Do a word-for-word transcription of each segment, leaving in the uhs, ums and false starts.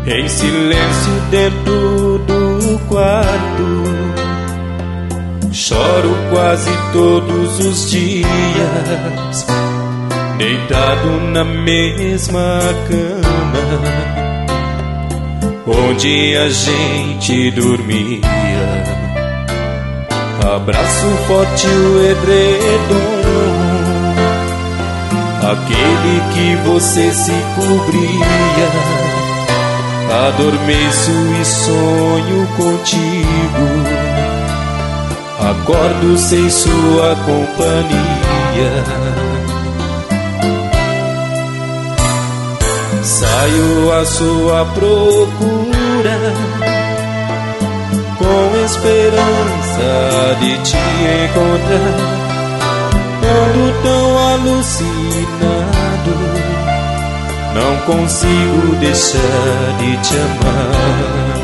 em silêncio dentro do quarto. Choro quase todos os dias, deitado na mesma cama onde a gente dormia. Abraço forte o edredom, aquele que você se cobria. Adormeço e sonho contigo, acordo sem sua companhia. Saio à sua procura, com esperança de te encontrar. Ando tão alucinado, não consigo deixar de te amar.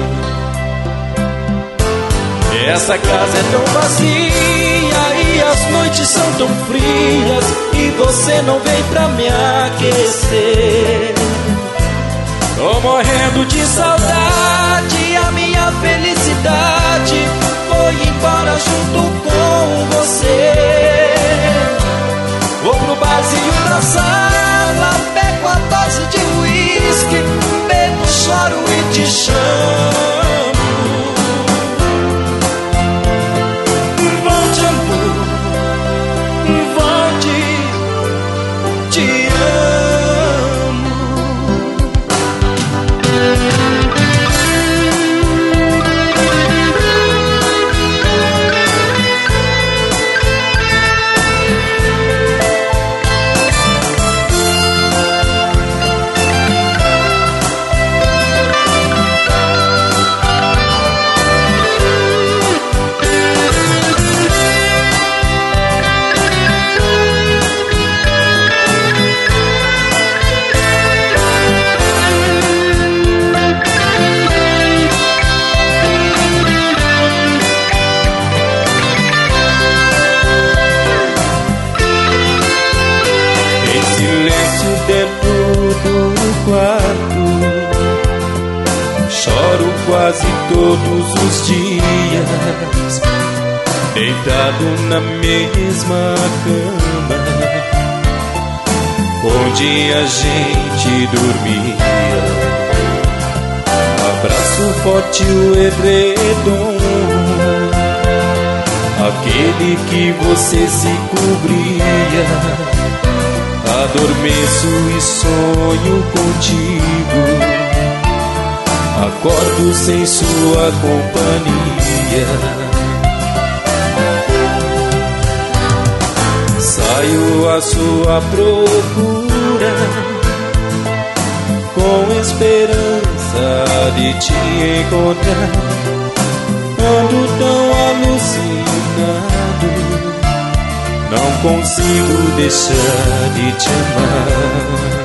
Essa casa é tão vazia e as noites são tão frias, e você não vem pra me aquecer. Tô morrendo de saudade, a minha felicidade foi embora junto com você. Vou pro barzinho da sala, pego a dose de uísque, bebo, choro e te chamo. Volte, amor, volte, te amo. Choro quase todos os dias, deitado na mesma cama onde a gente dormia. Abraço forte o edredom, aquele que você se cobria. Adormeço e sonho contigo, acordo sem sua companhia. Saio à sua procura, com esperança de te encontrar. Ando tão alucinado, não consigo deixar de te amar.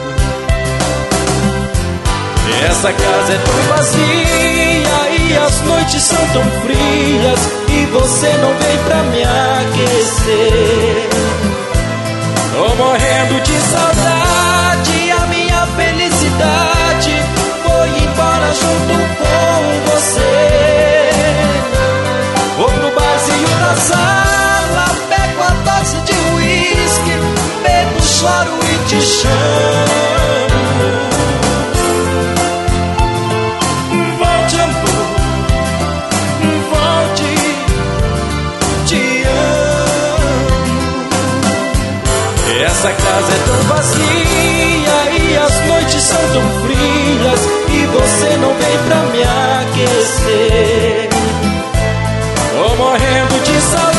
Essa casa é tão vazia e as noites são tão frias, e você não vem pra me aquecer. Tô morrendo de saudade, a minha felicidade foi embora junto com você. Vou pro barzinho da sala, pego a dose de uísque, bebo, choro e te chamo. Essa casa é tão vazia e as noites são tão frias, e você não vem pra me aquecer. Tô morrendo de saudade.